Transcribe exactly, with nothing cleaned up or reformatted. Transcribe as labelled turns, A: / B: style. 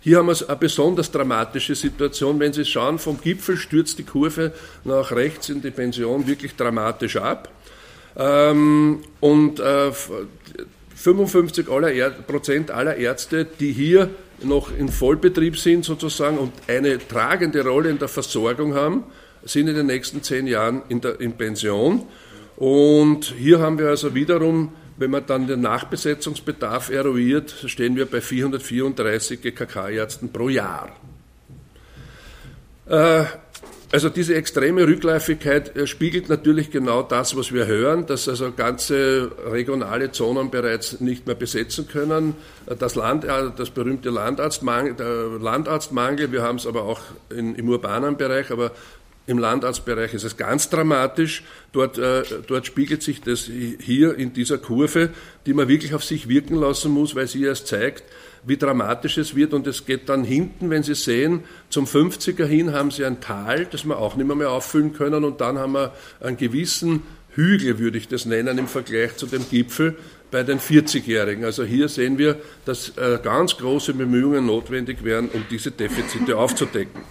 A: Hier haben wir eine besonders dramatische Situation. Wenn Sie schauen, vom Gipfel stürzt die Kurve nach rechts in die Pension wirklich dramatisch ab. Ähm, und äh, fünfundfünfzig Prozent aller Ärzte, die hier noch in Vollbetrieb sind sozusagen und eine tragende Rolle in der Versorgung haben, sind in den nächsten zehn Jahren in, der, in Pension. Und hier haben wir also wiederum, wenn man dann den Nachbesetzungsbedarf eruiert, stehen wir bei vierhundertvierunddreißig G K K-Ärzten pro Jahr. Äh, also diese extreme Rückläufigkeit äh, spiegelt natürlich genau das, was wir hören, dass also ganze regionale Zonen bereits nicht mehr besetzen können. Das, Land, äh, das berühmte Landarztmangel, der Landarztmangel, wir haben es aber auch in, im urbanen Bereich, aber im Landarztbereich ist es ganz dramatisch. Dort, äh, dort spiegelt sich das hier in dieser Kurve, die man wirklich auf sich wirken lassen muss, weil sie erst zeigt, wie dramatisch es wird. Und es geht dann hinten, wenn Sie sehen, zum fünfziger hin haben Sie ein Tal, das wir auch nicht mehr, mehr auffüllen können. Und dann haben wir einen gewissen Hügel, würde ich das nennen, im Vergleich zu dem Gipfel bei den vierzigjährigen. Also hier sehen wir, dass äh, ganz große Bemühungen notwendig wären, um diese Defizite aufzudecken.